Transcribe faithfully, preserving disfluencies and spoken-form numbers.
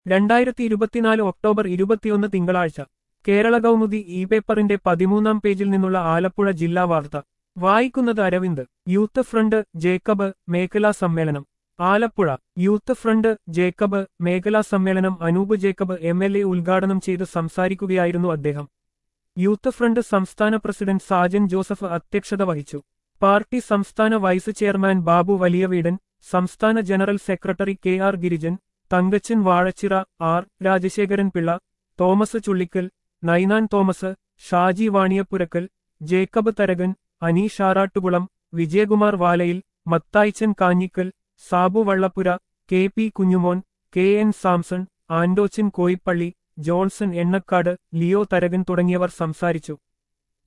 രണ്ടായിരത്തി ഇരുപത്തിനാല് ഒക്ടോബർ ഇരുപത്തിയൊന്ന് തിങ്കളാഴ്ച കേരള കൗമുദി ഇ പേപ്പറിന്റെ പതിമൂന്നാം പേജിൽ നിന്നുള്ള ആലപ്പുഴ ജില്ലാ വാർത്ത വായിക്കുന്നത് അരവിന്ദ്. യൂത്ത് ഫ്രണ്ട് ജേക്കബ് മേഖലാ സമ്മേളനം ആലപ്പുഴ. യൂത്ത് ഫ്രണ്ട് ജേക്കബ് മേഖലാ സമ്മേളനം Anoop Jacob M L A ഉദ്ഘാടനം ചെയ്ത് സംസാരിക്കുകയായിരുന്നു അദ്ദേഹം. യൂത്ത് ഫ്രണ്ട് സംസ്ഥാന പ്രസിഡന്റ് സാജൻ ജോസഫ് അധ്യക്ഷത വഹിച്ചു. പാർട്ടി സംസ്ഥാന വൈസ് ചെയർമാൻ ബാബു വലിയവീടൻ, സംസ്ഥാന general secretary K R Girijan, Thankachan Vazhachira, R Rajasekharan Pillai, Thomas Chullikkal, Ninan Thomas, Shaji Vaniyapurackal, Jacob Tharakan, Aneesh Arattukulam, Vijayakumar Valayil, Mathaichan Kanjikkal, Sabu Vallappura, K P Kunjumon, K N Samson, Andochan Koippally, Johnson Ennakkad, Leo Tharakan തുടങ്ങിയവർ സംസാരിച്ചു.